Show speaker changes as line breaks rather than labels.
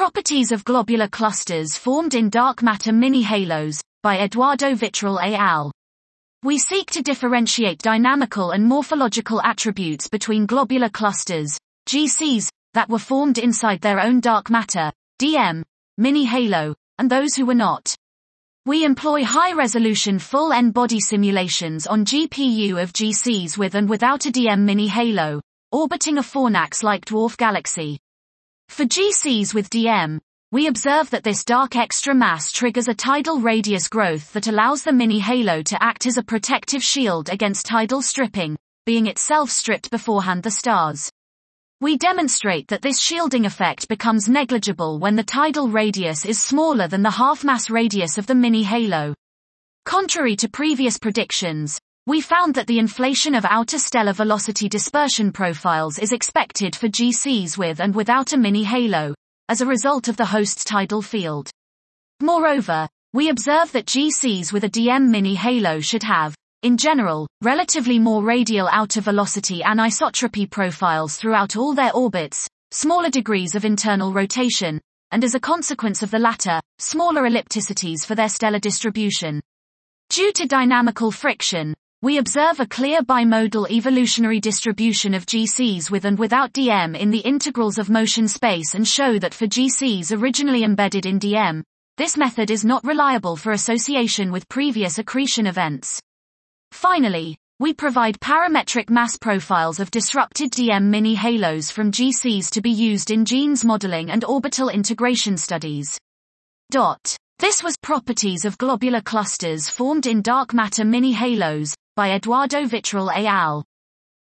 Properties of globular clusters formed in dark matter mini-halos, by Eduardo Vitrel et al. We seek to differentiate dynamical and morphological attributes between globular clusters, GCs, that were formed inside their own dark matter, DM, mini-halo, and those who were not. We employ high-resolution full N-body simulations on GPU of GCs with and without a DM mini-halo, orbiting a Fornax-like dwarf galaxy. For GCs with DM, we observe that this dark extra mass triggers a tidal radius growth that allows the mini-halo to act as a protective shield against tidal stripping, being itself stripped beforehand the stars. We demonstrate that this shielding effect becomes negligible when the tidal radius is smaller than the half-mass radius of the mini-halo. Contrary to previous predictions, we found that the inflation of outer stellar velocity dispersion profiles is expected for GCs with and without a mini-halo, as a result of the host's tidal field. Moreover, we observe that GCs with a DM mini-halo should have, in general, relatively more radial outer velocity anisotropy profiles throughout all their orbits, smaller degrees of internal rotation, and as a consequence of the latter, smaller ellipticities for their stellar distribution. Due to dynamical friction, we observe a clear bimodal evolutionary distribution of GCs with and without DM in the integrals of motion space and show that for GCs originally embedded in DM, this method is not reliable for association with previous accretion events. Finally, we provide parametric mass profiles of disrupted DM mini-halos from GCs to be used in genes modeling and orbital integration studies. This was Properties of Globular Clusters Formed in Dark Matter Mini-Halos, by Eduardo Vitrel et al.